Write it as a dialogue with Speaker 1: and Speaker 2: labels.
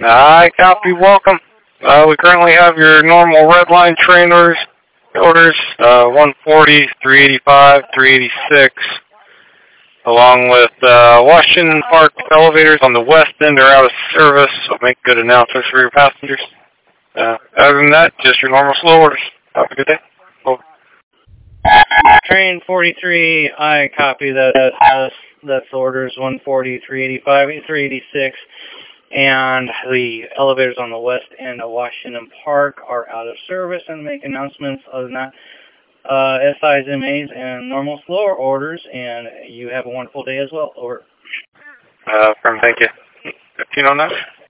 Speaker 1: I copy, welcome. We currently have your normal red line train orders 140, 385, 386, along with Washington Park elevators on the west end are out of service, so make good announcements for your passengers. Other than that, just your normal slow orders. Have a good day. Over.
Speaker 2: Train 43, I copy that. That's orders 140, 385, 386. And the elevators on the west end of Washington Park are out of service and make announcements. Other than that, SIs, MAs, and normal slower orders, and you have a wonderful day as well. Over.
Speaker 1: Thank you. 15 on that?